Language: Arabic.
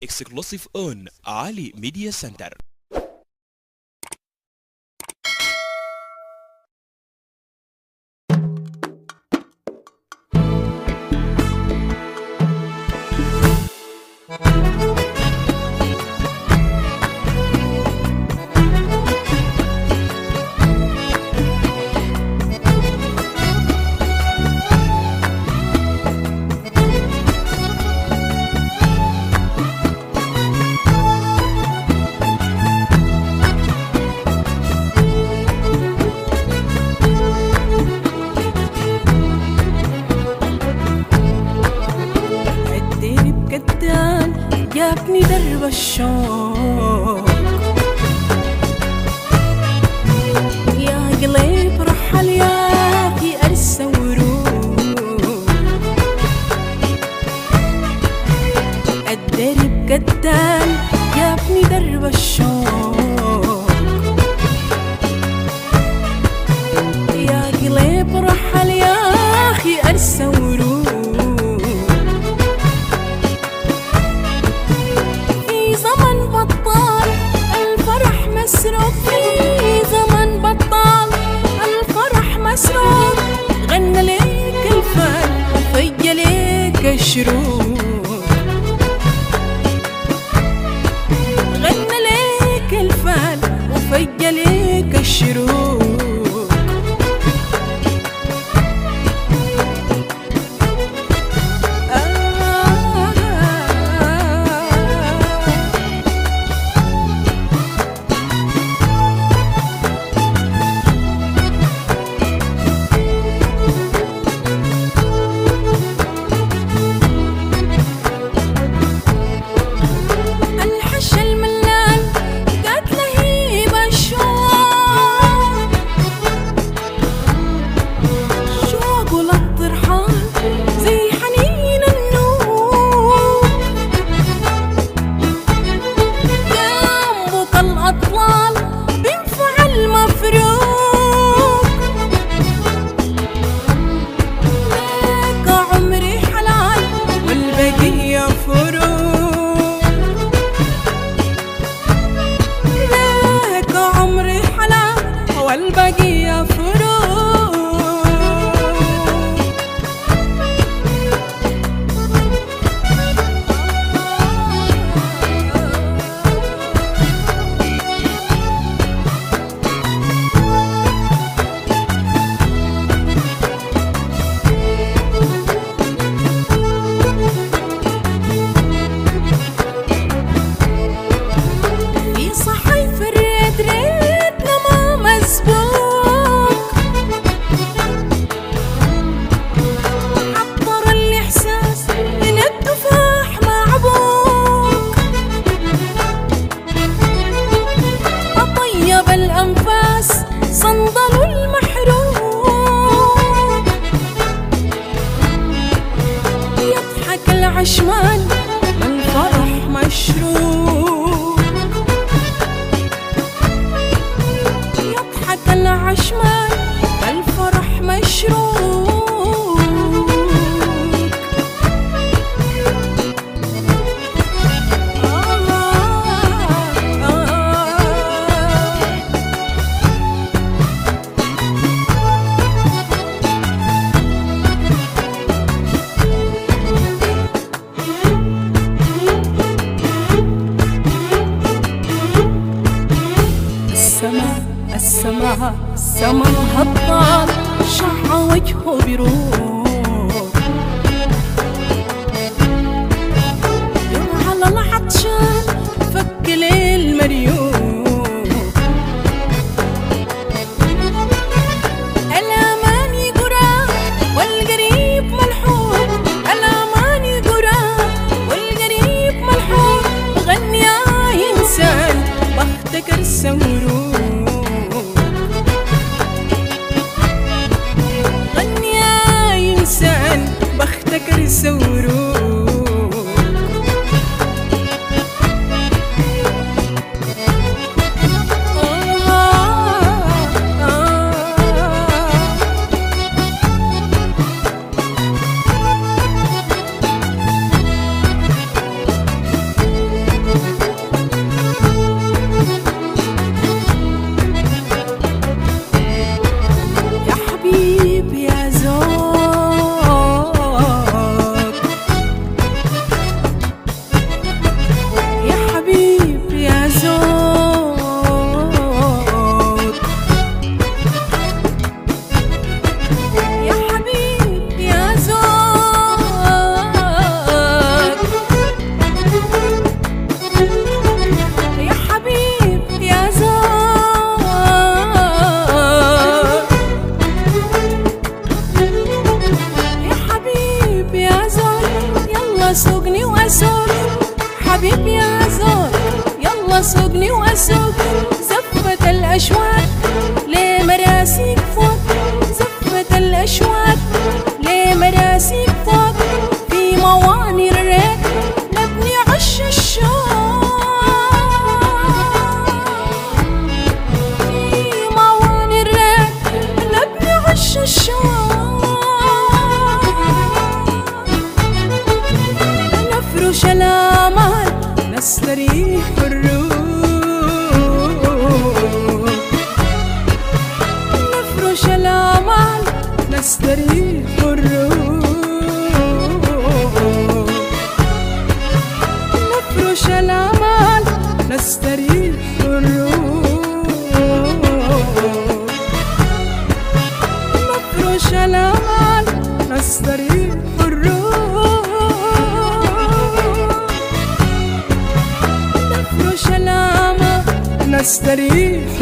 exclusive on Ali Media Center. جابني درب الشوق يا قليب رحل ياكي أرسى وروق الدرب قدال جابني درب الشوق يا قليب رحل ياكي أرسى وروق في زمن بطال الفرح مسروق غنى ليك الفن وفي ليك الشروق غنى ليك الفن وفي ليك الشروق والبقية فروق في صحيف الريد ريدنا ما مسبوق عطر الإحساس من التفاح معبوق أطيب الأنفاس صندل المحروق يضحك العشمان من فرح مشروق يضحك العشمان بالفرح مشروق السما هطال شع وجهه بروق يوم على العطشان فك ليل مريوق الأماني قرا والقريب ملحوق الأماني قرا والقريب ملحوق غني يا إنسان بختك السمروق بختك السوروق طيب يا زول يلا سوقني واسوق زفة الاشواق لمراسيك فوق زفة الاشواق لمراسيك فوق في مواني الريق نبني عش الشوق في مواني الريق نبني عش الشوق نفرش الامال نستريح الروح نفرش الامال نستريح الروح نفرش الامال نستريح الروح نفرش الامال نستريح الروح نفرش الامال نستريح